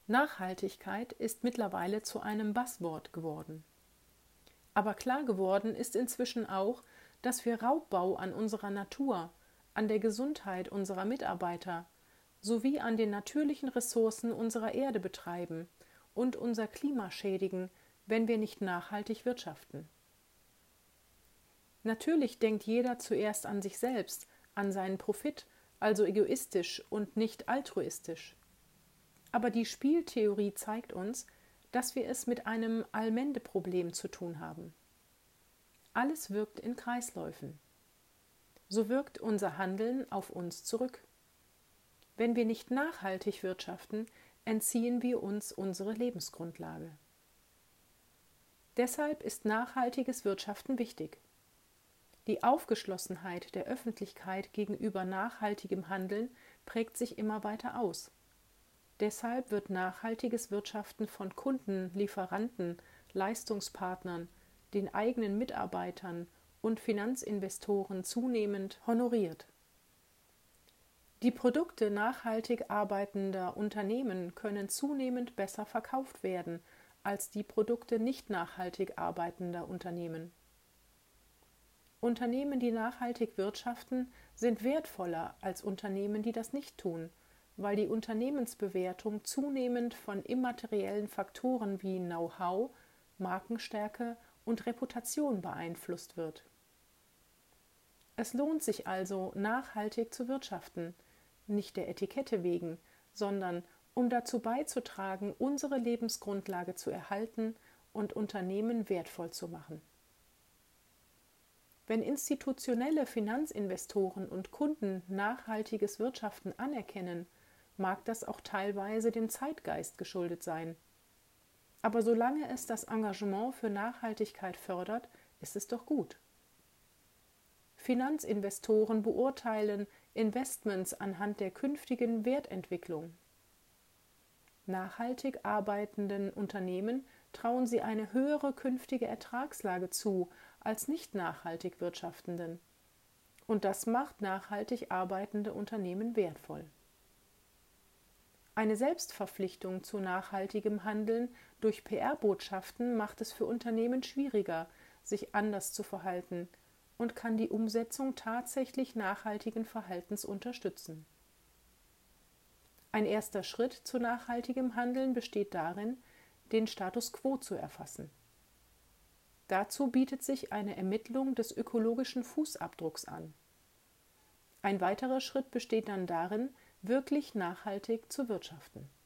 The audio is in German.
Nachhaltigkeit ist mittlerweile zu einem Buzzword geworden. Aber klar geworden ist inzwischen auch, dass wir Raubbau an unserer Natur, an der Gesundheit unserer Mitarbeiter sowie an den natürlichen Ressourcen unserer Erde betreiben und unser Klima schädigen, wenn wir nicht nachhaltig wirtschaften. Natürlich denkt jeder zuerst an sich selbst, an seinen Profit, also egoistisch und nicht altruistisch. Aber die Spieltheorie zeigt uns, dass wir es mit einem Allmende-Problem zu tun haben. Alles wirkt in Kreisläufen. So wirkt unser Handeln auf uns zurück. Wenn wir nicht nachhaltig wirtschaften, entziehen wir uns unsere Lebensgrundlage. Deshalb ist nachhaltiges Wirtschaften wichtig. Die Aufgeschlossenheit der Öffentlichkeit gegenüber nachhaltigem Handeln prägt sich immer weiter aus. Deshalb wird nachhaltiges Wirtschaften von Kunden, Lieferanten, Leistungspartnern, den eigenen Mitarbeitern und Finanzinvestoren zunehmend honoriert. Die Produkte nachhaltig arbeitender Unternehmen können zunehmend besser verkauft werden als die Produkte nicht nachhaltig arbeitender Unternehmen. Unternehmen, die nachhaltig wirtschaften, sind wertvoller als Unternehmen, die das nicht tun, weil die Unternehmensbewertung zunehmend von immateriellen Faktoren wie Know-how, Markenstärke und Reputation beeinflusst wird. Es lohnt sich also, nachhaltig zu wirtschaften, nicht der Etikette wegen, sondern um dazu beizutragen, unsere Lebensgrundlage zu erhalten und Unternehmen wertvoll zu machen. Wenn institutionelle Finanzinvestoren und Kunden nachhaltiges Wirtschaften anerkennen, mag das auch teilweise dem Zeitgeist geschuldet sein. Aber solange es das Engagement für Nachhaltigkeit fördert, ist es doch gut. Finanzinvestoren beurteilen Investments anhand der künftigen Wertentwicklung. Nachhaltig arbeitenden Unternehmen trauen sie eine höhere künftige Ertragslage zu als nicht nachhaltig wirtschaftenden. Und das macht nachhaltig arbeitende Unternehmen wertvoll. Eine Selbstverpflichtung zu nachhaltigem Handeln durch PR-Botschaften macht es für Unternehmen schwieriger, sich anders zu verhalten und kann die Umsetzung tatsächlich nachhaltigen Verhaltens unterstützen. Ein erster Schritt zu nachhaltigem Handeln besteht darin, den Status quo zu erfassen. Dazu bietet sich eine Ermittlung des ökologischen Fußabdrucks an. Ein weiterer Schritt besteht dann darin, wirklich nachhaltig zu wirtschaften.